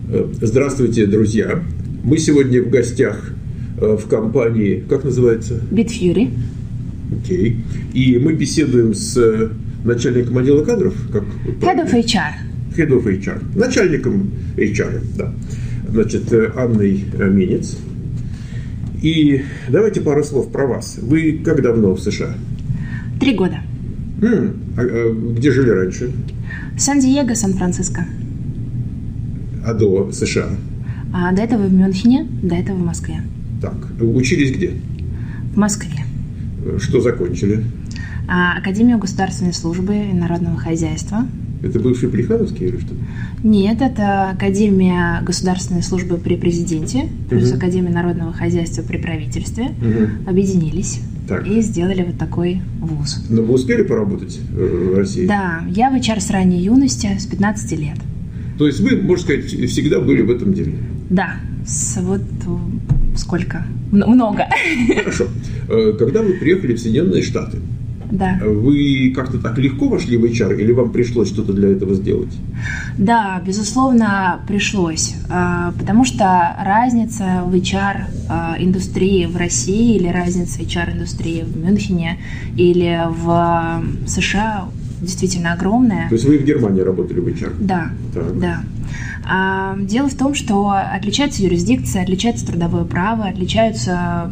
Здравствуйте, друзья. Мы сегодня в гостях в компании, как называется? Bitfury. Окей. И мы беседуем с начальником отдела кадров. Как Head of HR. Head of HR. Начальником HR, да. Значит, Анной Минец. И давайте пару слов про вас. Вы как давно в США? 3 года. Где жили раньше? Сан-Диего, Сан-Франциско. А до США? До этого в Мюнхене, до этого в Москве. Так, учились где? В Москве. Что закончили? Академию государственной службы и народного хозяйства. Это бывший Плехановский или что? Нет, это Академия государственной службы при президенте, плюс Академия народного хозяйства при правительстве. Объединились и сделали вот такой вуз. Но вы успели поработать в России? Да, я в HR с ранней юности, с 15 лет. То есть вы, можно сказать, всегда были в этом деле? Да, вот сколько? Много. Хорошо. Когда вы приехали в Соединенные Штаты, да. Вы как-то так легко вошли в HR или вам пришлось что-то для этого сделать? Да, безусловно, пришлось, потому что разница в HR-индустрии в России или разница HR-индустрии в Мюнхене или в США действительно огромная. То есть вы в Германии работали в HR? Да, так. Да. Дело в том, что отличается юрисдикция, отличается трудовое право, отличаются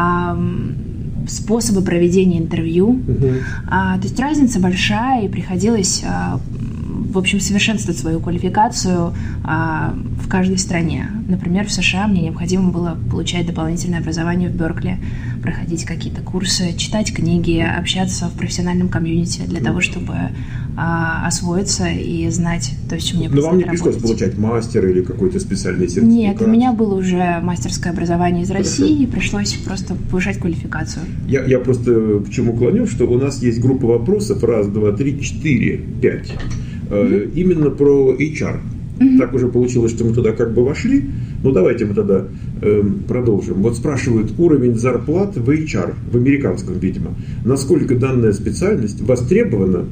способы проведения интервью. То есть разница большая, и приходилось, в общем, совершенствовать свою квалификацию в каждой стране. Например, в США мне необходимо было получать дополнительное образование в Беркли, проходить какие-то курсы, читать книги, общаться в профессиональном комьюнити для того, чтобы освоиться и знать то, с чем мне предстоит работать. Но вам не пришлось получать мастер или какой-то специальный сертификат? Нет, у меня было уже мастерское образование из России, и пришлось просто повышать квалификацию. Я просто к чему клоню, что у нас есть группа вопросов, 1, 2, 3, 4, 5, именно про HR. Так уже получилось, что мы туда как бы вошли. Ну, давайте мы тогда продолжим. Вот спрашивают уровень зарплат в HR, в американском, видимо. Насколько данная специальность востребована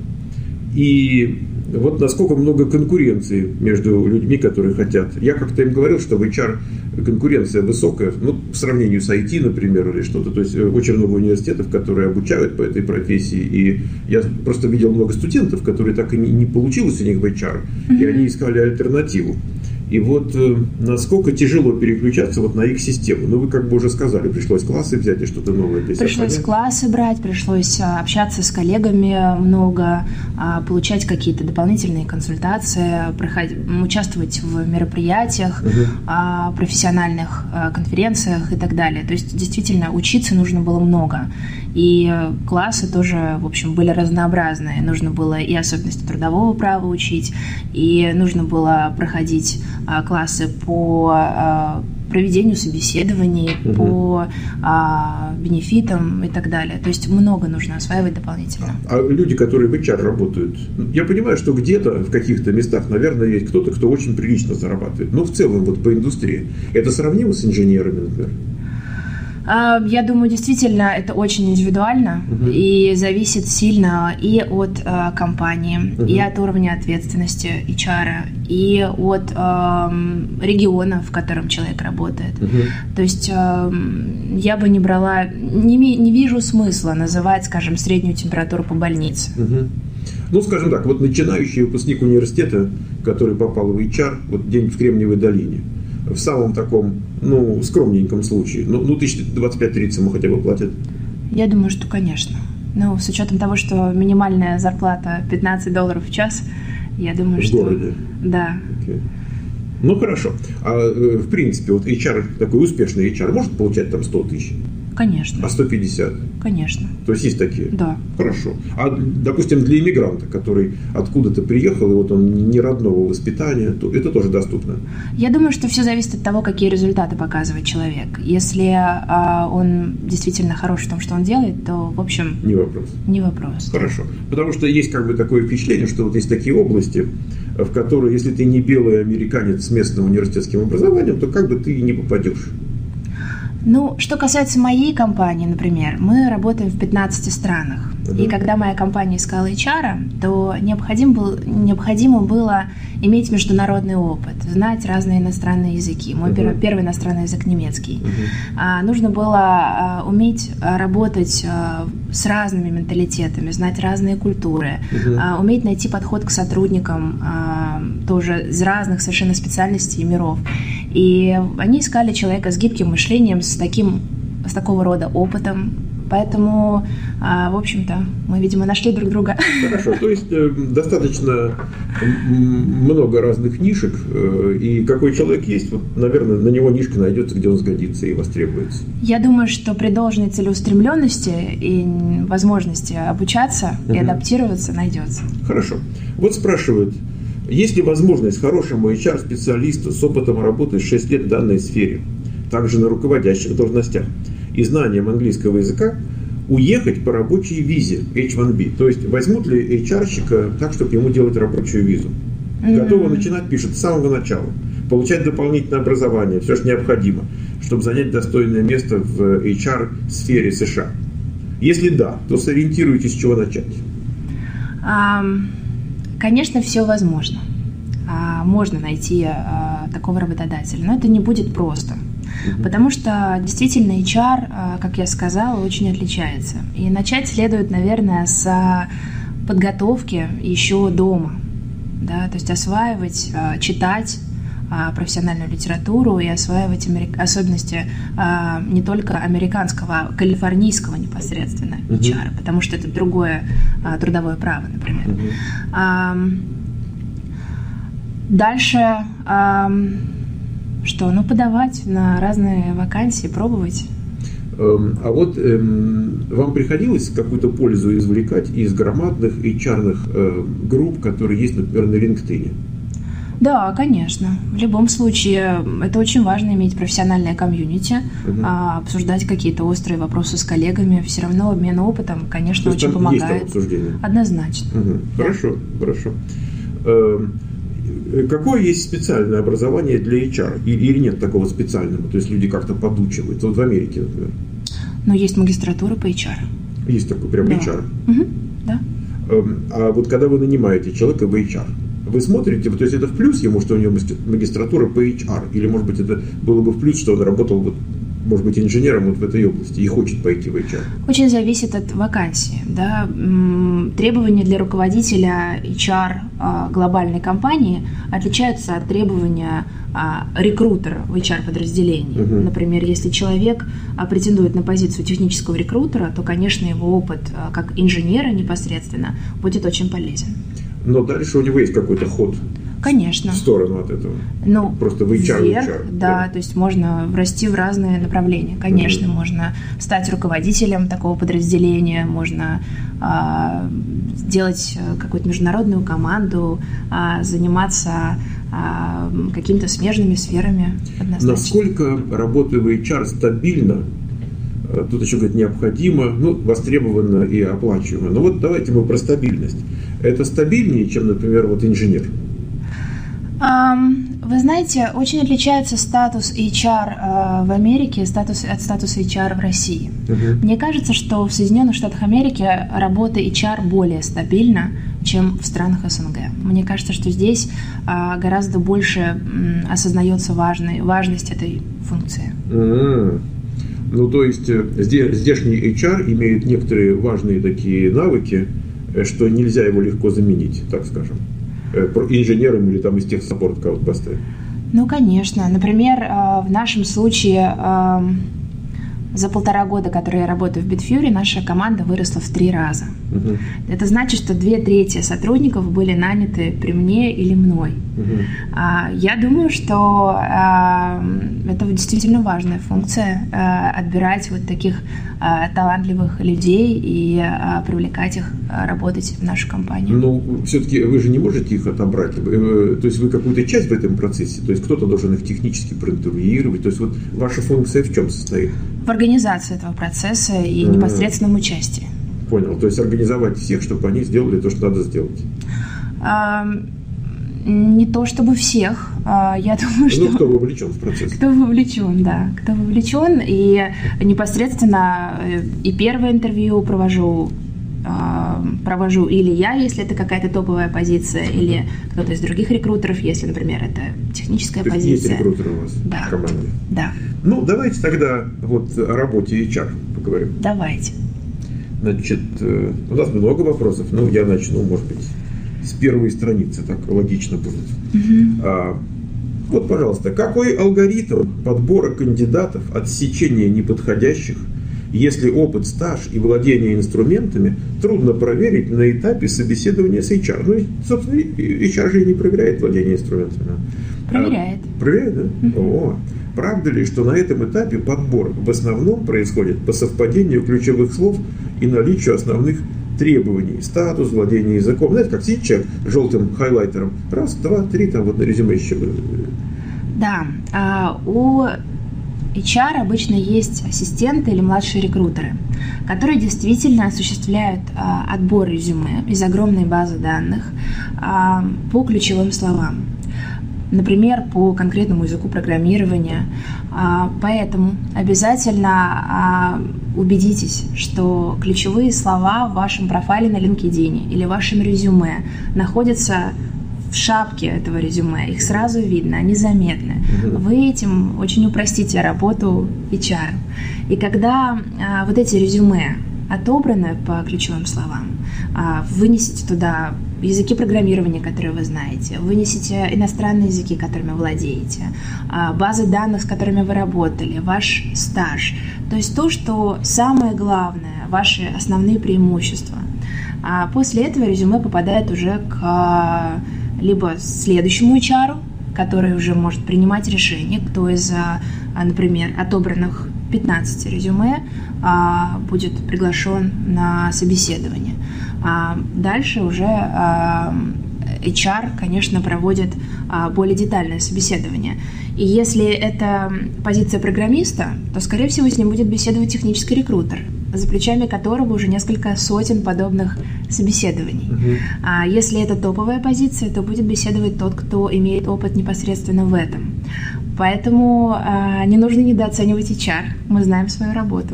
и вот насколько много конкуренции между людьми, которые хотят. Я как-то им говорил, что в HR конкуренция высокая, ну, по сравнению с IT, например, или что-то. То есть очень много университетов, которые обучают по этой профессии. И я просто видел много студентов, которые так и не получилось у них в HR, и они искали альтернативу. И вот насколько тяжело переключаться вот на их систему. Ну, вы как бы уже сказали, пришлось классы взять и что-то новое для себя Пришлось понять. Классы брать, пришлось общаться с коллегами много, получать какие-то дополнительные консультации, участвовать в мероприятиях, профессиональных конференциях и так далее. То есть, действительно, учиться нужно было много. И классы тоже, в общем, были разнообразные. Нужно было и особенности трудового права учить, и нужно было проходить классы по проведению собеседований, по бенефитам и так далее. То есть много нужно осваивать дополнительно. А люди, которые в HR работают, я понимаю, что где-то в каких-то местах, наверное, есть кто-то, кто очень прилично зарабатывает. Но в целом вот по индустрии. Это сравнимо с инженерами, например? Я думаю, действительно, это очень индивидуально и зависит сильно и от компании, и от уровня ответственности HR, и от региона, в котором человек работает. То есть я бы не брала, не вижу смысла называть, скажем, среднюю температуру по больнице. Ну, скажем так, вот начинающий выпускник университета, который попал в HR, вот где-нибудь в Кремниевой долине, в самом таком, ну, скромненьком случае, ну 1025-30 ему хотя бы платят? Я думаю, что, конечно. Но с учетом того, что минимальная зарплата $15 в час, я думаю, что... В городе? Да. Okay. Ну, хорошо. А в принципе, вот HR, такой успешный HR, может получать там 100 тысяч? Конечно. А 150? Конечно. То есть есть такие? Да. Хорошо. А, допустим, для иммигранта, который откуда-то приехал, и вот он не родного воспитания, то это тоже доступно? Я думаю, что все зависит от того, какие результаты показывает человек. Если он действительно хорош в том, что он делает, то, в общем... Не вопрос. Не вопрос. Хорошо. Потому что есть как бы такое впечатление, что вот есть такие области, в которые, если ты не белый американец с местным университетским образованием, то как бы ты и не попадешь. Ну, что касается моей компании, например, мы работаем в 15 странах. И когда моя компания искала HR, то необходимо было иметь международный опыт, знать разные иностранные языки. Мой первый иностранный язык немецкий. Нужно было уметь работать с разными менталитетами, знать разные культуры, уметь найти подход к сотрудникам тоже из разных совершенно специальностей и миров. И они искали человека с гибким мышлением, с такого рода опытом. Поэтому, в общем-то, мы, видимо, нашли друг друга. Хорошо, то есть достаточно много разных нишек, и какой человек есть, вот, наверное, на него нишка найдется, где он сгодится и востребуется. Я думаю, что при должной целеустремленности и возможности обучаться и адаптироваться найдется. Хорошо. Вот спрашивают, есть ли возможность хорошему HR-специалисту с опытом работы 6 лет в данной сфере, также на руководящих должностях, и знанием английского языка, уехать по рабочей визе H1B? То есть возьмут ли HR-щика так, чтобы ему делать рабочую визу? Готово начинать, пишет, с самого начала. Получать дополнительное образование, все, что необходимо, чтобы занять достойное место в HR-сфере США. Если да, то сориентируйтесь, с чего начать. Конечно, все возможно. Можно найти такого работодателя, но это не будет просто. Потому что действительно HR, как я сказала, очень отличается. И начать следует, наверное, с подготовки еще дома. Да? То есть осваивать, читать профессиональную литературу и осваивать особенности не только американского, а калифорнийского непосредственно HR, потому что это другое трудовое право, например. Дальше... Что? Подавать на разные вакансии, пробовать. А вот вам приходилось какую-то пользу извлекать из громадных HR-ных групп, которые есть, например, на LinkedIn? Да, конечно. В любом случае, это очень важно иметь профессиональное комьюнити, обсуждать какие-то острые вопросы с коллегами. Все равно обмен опытом, конечно, очень помогает. Есть там обсуждение? Однозначно. Хорошо, хорошо. Какое есть специальное образование для HR? Или нет такого специального? То есть люди как-то подучивают. Вот в Америке, например. Есть магистратура по HR. Есть такой прям HR? Да. А вот когда вы нанимаете человека в HR, вы смотрите, то есть это в плюс ему, что у него магистратура по HR? Или, может быть, это было бы в плюс, что он работал, может быть, инженером в этой области и хочет пойти в HR? Очень зависит от вакансии. Да? Требования для руководителя HR глобальной компании отличаются от требования рекрутера в HR-подразделении. Например, если человек претендует на позицию технического рекрутера, то, конечно, его опыт как инженера непосредственно будет очень полезен. Но дальше у него есть какой-то ход. Конечно. В сторону от этого. Просто в HR. Вверх, да, то есть можно расти в разные направления. Конечно, можно стать руководителем такого подразделения, можно сделать какую-то международную команду, заниматься какими-то смежными сферами. Однозначно. Насколько работа в HR стабильна? Тут еще говорят необходимо, востребовано и оплачиваемо. Но вот давайте мы про стабильность. Это стабильнее, чем, например, инженер? Вы знаете, очень отличается статус HR в Америке от статуса HR в России. Мне кажется, что в Соединенных Штатах Америки работа HR более стабильна, чем в странах СНГ. Мне кажется, что здесь гораздо больше осознается важность этой функции. То есть здешний HR имеет некоторые важные такие навыки, что нельзя его легко заменить, так скажем, инженером или из тех саппорт кого-то поставить. Конечно. Например, в нашем случае за 1,5 года, которые я работаю в Bitfury, наша команда выросла в 3 раза. Это значит, что 2/3 сотрудников были наняты при мне или мной. Я думаю, что это действительно важная функция отбирать таких талантливых людей и привлекать их работать в нашу компанию. Все-таки вы же не можете их отобрать. То есть вы какую-то часть в этом процессе, то есть кто-то должен их технически проинтервьюировать. То есть ваша функция в чем состоит? В организации этого процесса и непосредственном участии. Понял. То есть организовать всех, чтобы они сделали то, что надо сделать. Не то чтобы всех. Я думаю, что... кто вовлечен в процесс. Кто вовлечен, да. Кто вовлечен. И непосредственно и первое интервью провожу провожу или я, если это какая-то топовая позиция, или кто-то из других рекрутеров, если, например, это техническая позиция. Есть рекрутеры у вас в команде? Да. Ну, давайте тогда вот о работе HR поговорим. Давайте. Значит, у нас много вопросов, но я начну, может быть, с первой страницы, так логично будет. Вот, пожалуйста, какой алгоритм подбора кандидатов, отсечения неподходящих, если опыт, стаж и владение инструментами трудно проверить на этапе собеседования с HR? Ну, собственно, HR же и не проверяет владение инструментами. Проверяет. Проверяет, да? О, правда ли, что на этом этапе подбор в основном происходит по совпадению ключевых слов и наличию основных требований? Статус, владение языком. Знаете, как сидит человек желтым хайлайтером. Раз, два, три, там вот на резюме еще. Да. У HR обычно есть ассистенты или младшие рекрутеры, которые действительно осуществляют отбор резюме из огромной базы данных по ключевым словам. Например, по конкретному языку программирования. Поэтому обязательно убедитесь, что ключевые слова в вашем профайле на LinkedIn или в вашем резюме находятся в шапке этого резюме. Их сразу видно, они заметны. Вы этим очень упростите работу HR. И когда вот эти резюме отобраны по ключевым словам, вынесите туда языки программирования, которые вы знаете, вынесите иностранные языки, которыми владеете, базы данных, с которыми вы работали, ваш стаж. То есть то, что самое главное, ваши основные преимущества. А после этого резюме попадает уже к либо следующему HR, который уже может принимать решение, кто из, например, отобранных 15 резюме будет приглашен на собеседование. Дальше уже HR, конечно, проводит более детальное собеседование. И если это позиция программиста, то, скорее всего, с ним будет беседовать технический рекрутер, за плечами которого уже несколько сотен подобных собеседований. А если это топовая позиция, то будет беседовать тот, кто имеет опыт непосредственно в этом. Поэтому не нужно недооценивать HR. Мы знаем свою работу.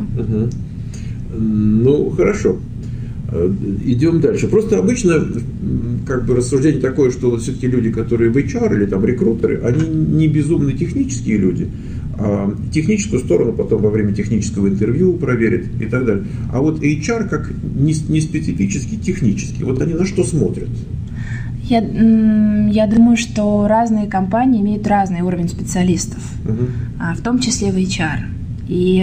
Ну, хорошо. Идем дальше. Просто обычно как бы рассуждение такое, что вот все-таки люди, которые в HR или там рекрутеры, они не безумно технические люди, а техническую сторону потом во время технического интервью проверят и так далее. А вот HR как не специфически технический, вот они на что смотрят? Я думаю, что разные компании имеют разный уровень специалистов, в том числе в HR. И,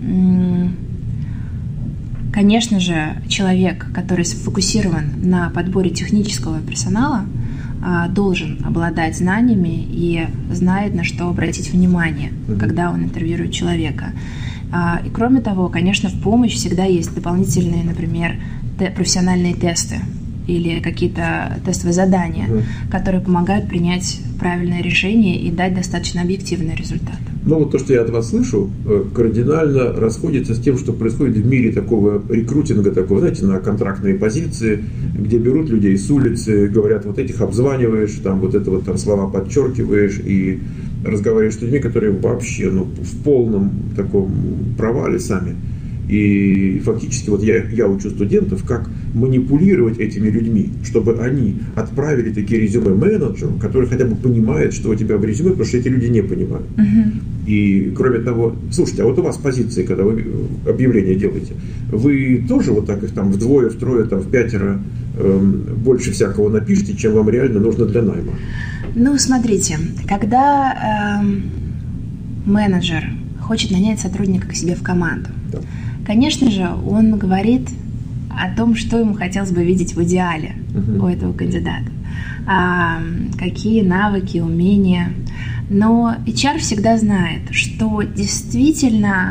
конечно же, человек, который сфокусирован на подборе технического персонала, должен обладать знаниями и знает, на что обратить внимание, когда он интервьюирует человека. И кроме того, конечно, в помощь всегда есть дополнительные, например, профессиональные тесты или какие-то тестовые задания, которые помогают принять правильное решение и дать достаточно объективный результат. Ну вот то, что я от вас слышу, кардинально расходится с тем, что происходит в мире такого рекрутинга, такого, знаете, на контрактные позиции, где берут людей с улицы, говорят, вот этих обзваниваешь, там вот это вот там слова подчеркиваешь и разговариваешь с людьми, которые вообще в полном таком провале сами. И фактически вот я учу студентов, как манипулировать этими людьми, чтобы они отправили такие резюме менеджеру, который хотя бы понимает, что у тебя в резюме, потому что эти люди не понимают. И кроме того, слушайте, а вот у вас позиции, когда вы объявления делаете, вы тоже вот так их там вдвое, втрое, там в пятеро больше всякого напишите, чем вам реально нужно для найма? Ну, смотрите, когда менеджер хочет нанять сотрудника к себе в команду, да. Конечно же, он говорит о том, что ему хотелось бы видеть в идеале у этого кандидата, какие навыки, умения. Но HR всегда знает, что действительно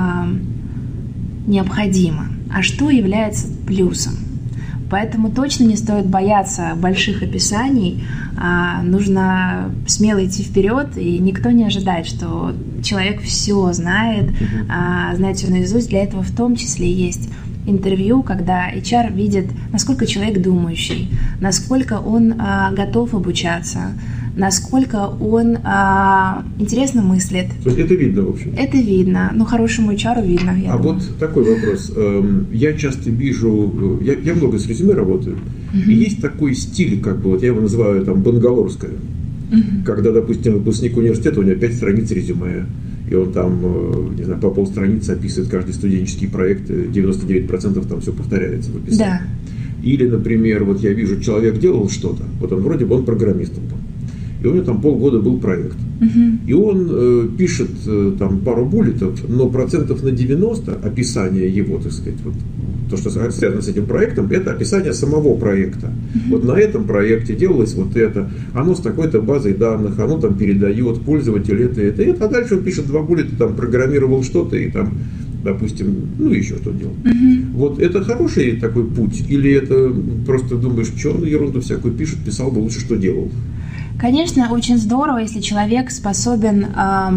необходимо, а что является плюсом. Поэтому точно не стоит бояться больших описаний, нужно смело идти вперед, и никто не ожидает, что человек все знает, знает все наизусть. Для этого в том числе есть интервью, когда HR видит, насколько человек думающий, насколько он готов обучаться, насколько он интересно мыслит. То есть это видно, в общем? Это видно. Ну, хорошему HR видно, я думаю. Вот такой вопрос. Я часто вижу... Я много с резюме работаю. И есть такой стиль, как бы, вот я его называю там бангалорское. Когда, допустим, выпускник университета, у него 5 страниц резюме. И он там, не знаю, по полстраницы описывает каждый студенческий проект, 99% там все повторяется в описании. Да. Или, например, вот я вижу, человек делал что-то, вот он вроде бы он программистом был, и у него там полгода был проект. И он пишет там пару буллетов, но процентов на 90 описания его, так сказать, вот, то, что связано с этим проектом, это описание самого проекта. Вот на этом проекте делалось вот это, оно с такой-то базой данных, оно там передает пользователю это, а дальше он пишет 2 буллета, там программировал что-то и там, допустим, ну еще что делал. Вот это хороший такой путь, или это просто думаешь, что он ерунду всякую пишет, писал бы лучше, что делал? Конечно, очень здорово, если человек способен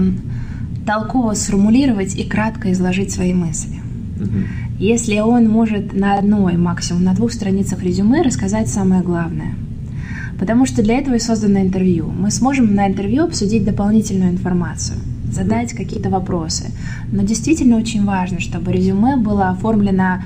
толково сформулировать и кратко изложить свои мысли. Если он может на одной, максимум на 2 страницах резюме рассказать самое главное. Потому что для этого и создано интервью. Мы сможем на интервью обсудить дополнительную информацию, задать какие-то вопросы. Но действительно очень важно, чтобы резюме было оформлено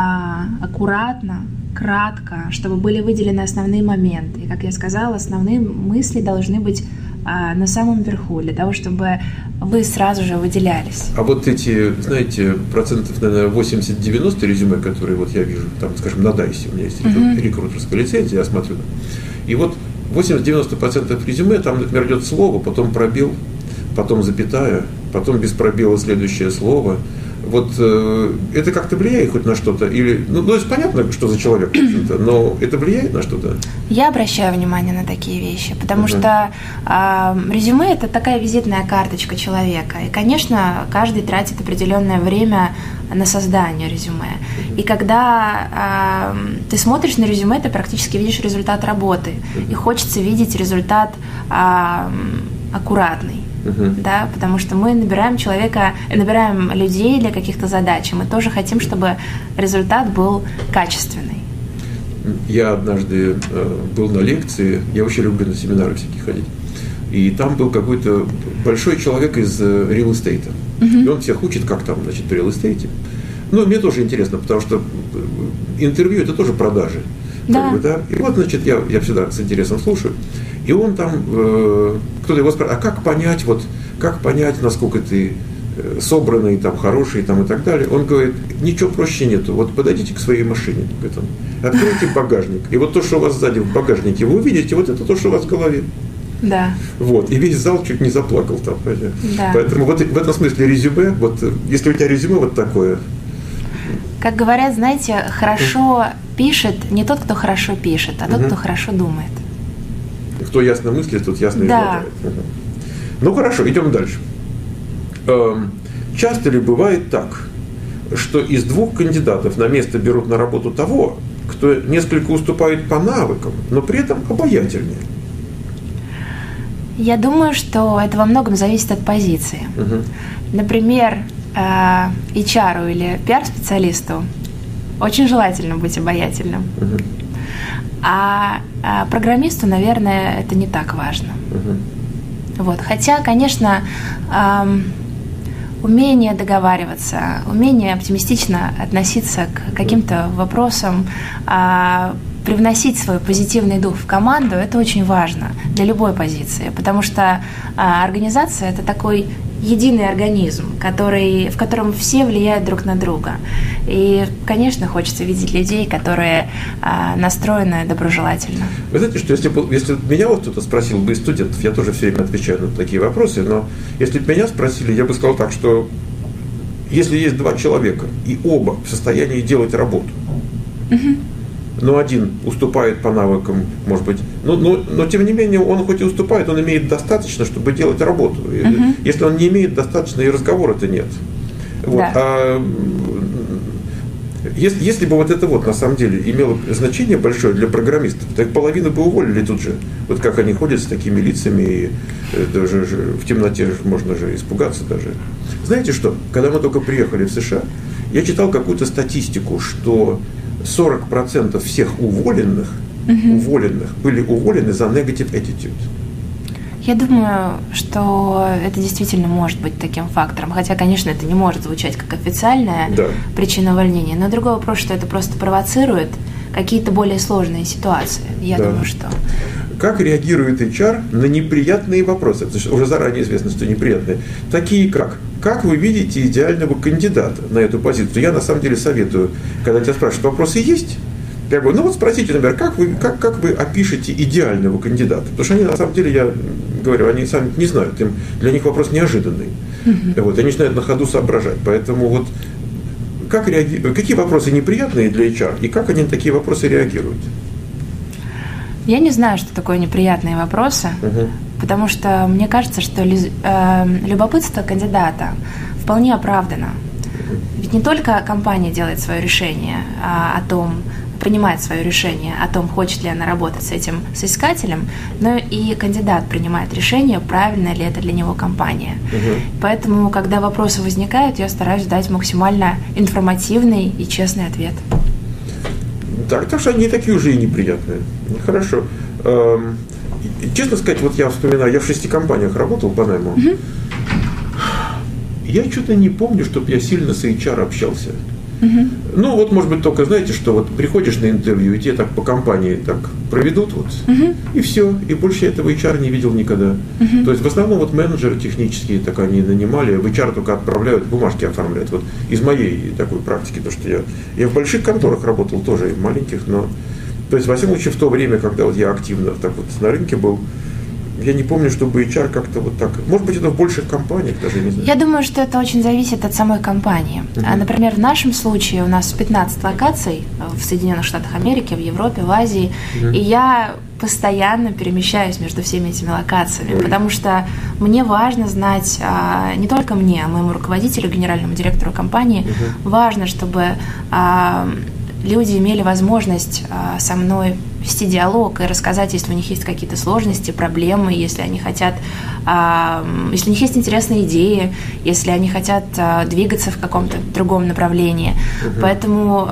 аккуратно, кратко, чтобы были выделены основные моменты. И, как я сказала, основные мысли должны быть на самом верху, для того, чтобы вы сразу же выделялись. А вот эти, знаете, процентов, наверное, 80-90 резюме, которые вот я вижу, там, скажем, на Дайсе, у меня есть рекрутерская лицензия, я смотрю. И вот 80-90% резюме, там, например, идет слово, потом пробел, потом запятая, потом без пробела следующее слово. Вот это как-то влияет хоть на что-то? Или, ну, то есть понятно, что за человек, но это влияет на что-то? Я обращаю внимание на такие вещи, потому что резюме – это такая визитная карточка человека. И, конечно, каждый тратит определенное время на создание резюме. И когда ты смотришь на резюме, ты практически видишь результат работы. И хочется видеть результат аккуратный. Да, потому что мы набираем людей для каких-то задач, и мы тоже хотим, чтобы результат был качественный. Я однажды был на лекции, я очень люблю на семинары всякие ходить, и там был какой-то большой человек из real estate, и он всех учит, как там, значит, в real estate. Ну, мне тоже интересно, потому что интервью – это тоже продажи. Да. Как бы, да? И вот, значит, я всегда с интересом слушаю. И он там, кто-то его спрашивает, а как понять, насколько ты собранный, там, хороший, там, и так далее. Он говорит, ничего проще нету. Вот подойдите к своей машине, откройте багажник. И вот то, что у вас сзади в багажнике, вы увидите, вот это то, что у вас в голове. Да. Вот. И весь зал чуть не заплакал там. Да. Поэтому вот в этом смысле резюме, вот если у тебя резюме вот такое. Как говорят, знаете, хорошо пишет не тот, кто хорошо пишет, а тот, кто хорошо думает. Кто ясно мыслит, тот ясно излагает. Ну хорошо, идем дальше. Часто ли бывает так, что из 2 кандидатов на место берут на работу того, кто несколько уступает по навыкам, но при этом обаятельнее? Я думаю, что это во многом зависит от позиции. Например, HR или PR-специалисту очень желательно быть обаятельным. А программисту, наверное, это не так важно. Вот. Хотя, конечно, умение договариваться, умение оптимистично относиться к каким-то вопросам, привносить свой позитивный дух в команду – это очень важно для любой позиции, потому что организация – это такой единый организм, в котором все влияют друг на друга. И, конечно, хочется видеть людей, которые настроены доброжелательно. Вы знаете, что если меня вот кто-то спросил бы из студентов, я тоже все время отвечаю на такие вопросы, но если бы меня спросили, я бы сказал так, что если есть 2 человека, и оба в состоянии делать работу, но один уступает по навыкам, может быть, но тем не менее он хоть и уступает, он имеет достаточно, чтобы делать работу. Если он не имеет достаточно, и разговора-то нет. Вот. Да. Если бы вот это вот на самом деле имело значение большое для программистов, так половину бы уволили тут же. Вот как они ходят с такими лицами, и даже в темноте можно же испугаться даже. Знаете что, когда мы только приехали в США, я читал какую-то статистику, что 40% всех уволенных были уволены за negative attitude. Я думаю, что это действительно может быть таким фактором. Хотя, конечно, это не может звучать как официальная причина увольнения. Но другой вопрос, что это просто провоцирует какие-то более сложные ситуации. Я думаю, что... Как реагирует HR на неприятные вопросы? Потому что уже заранее известно, что неприятные. Такие как вы видите идеального кандидата на эту позицию? Я на самом деле советую, когда тебя спрашивают, вопросы есть? Я говорю, ну вот спросите, например, как вы опишете идеального кандидата? Потому что они, на самом деле, я говорю, они сами не знают, для них вопрос неожиданный. Вот, они начинают на ходу соображать. Поэтому вот какие вопросы неприятные для HR, и как они на такие вопросы реагируют? Я не знаю, что такое неприятные вопросы, потому что мне кажется, что любопытство кандидата вполне оправдано. Ведь не только компания делает свое решение принимает свое решение о том, хочет ли она работать с этим соискателем, но и кандидат принимает решение, правильно ли это для него компания. Поэтому, когда вопросы возникают, я стараюсь дать максимально информативный и честный ответ. Так что они не такие уже и неприятные. Хорошо. Честно сказать, вот я вспоминаю, я в 6 компаниях работал по найму. Я что-то не помню, чтобы я сильно с HR общался. Ну, вот, может быть, только, знаете, что вот приходишь на интервью, и тебе так по компании так проведут, вот, и все, и больше я этого HR не видел никогда. То есть, в основном, вот менеджеры технические так они нанимали, в HR только отправляют, бумажки оформляют. Вот из моей такой практики, потому что я в больших конторах работал тоже, и в маленьких, но, то есть, во всяком случае, в то время, когда вот я активно так вот на рынке был, я не помню, чтобы HR как-то вот так... Может быть, это в больших компаниях, даже не знаю. Я думаю, что это очень зависит от самой компании. Например, в нашем случае у нас 15 локаций в Соединенных Штатах Америки, в Европе, в Азии, и я постоянно перемещаюсь между всеми этими локациями, потому что мне важно знать, не только мне, а моему руководителю, генеральному директору компании, важно, чтобы люди имели возможность со мной вести диалог и рассказать, если у них есть какие-то сложности, проблемы, если они хотят, если у них есть интересные идеи, если они хотят двигаться в каком-то другом направлении. Поэтому,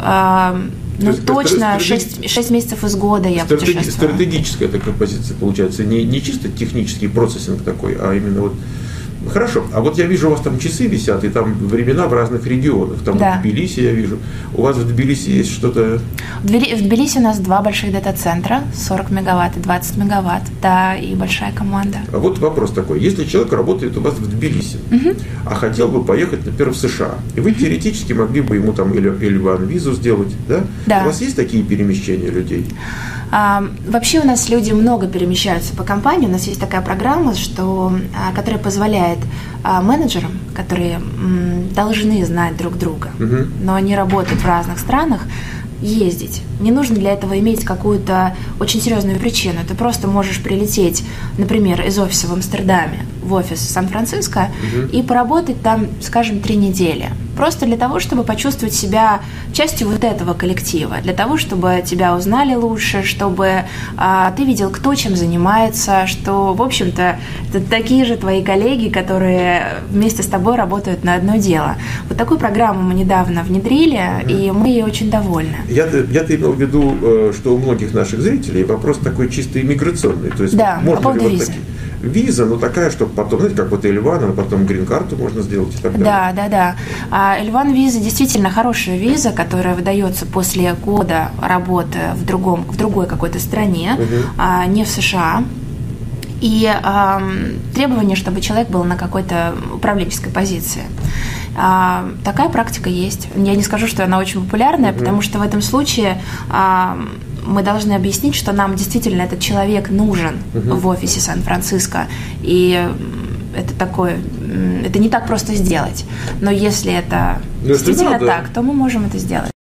точно 6 месяцев из года я путешествую. Стратегическая такая позиция получается, не чисто технический процессинг такой, а именно вот. Хорошо, а вот я вижу, у вас там часы висят, и там времена в разных регионах. Там в Тбилиси я вижу. У вас в Тбилиси есть что-то? В Тбилиси у нас 2 больших дата-центра, 40 мегаватт и 20 мегаватт, да, и большая команда. А вот вопрос такой. Если человек работает у вас в Тбилиси, а хотел бы поехать, например, в США, и вы теоретически могли бы ему там L1 визу сделать, да? У вас есть такие перемещения людей? Вообще у нас люди много перемещаются по компании. У нас есть такая программа, которая позволяет менеджерам, которые должны знать друг друга, но они работают в разных странах, ездить. Не нужно для этого иметь какую-то очень серьезную причину. Ты просто можешь прилететь, например, из офиса в Амстердаме в офис Сан-Франциско и поработать там, скажем, 3 недели. Просто для того, чтобы почувствовать себя частью вот этого коллектива, для того, чтобы тебя узнали лучше, чтобы ты видел, кто чем занимается, что, в общем-то, это такие же твои коллеги, которые вместе с тобой работают на одно дело. Вот такую программу мы недавно внедрили, и мы ей очень довольны. Я-то имел в виду, что у многих наших зрителей вопрос такой чисто иммиграционный. То есть можно ли вот такие... Виза, но такая, чтобы потом, знаете, как вот L1, а потом грин-карту можно сделать и так далее. Да. L1 виза действительно хорошая виза, которая выдается после года работы в другой какой-то стране, не в США. И требование, чтобы человек был на какой-то управленческой позиции. Такая практика есть. Я не скажу, что она очень популярная, потому что в этом случае мы должны объяснить, что нам действительно этот человек нужен в офисе Сан-Франциско. И это не так просто сделать. Но если это действительно так, то мы можем это сделать.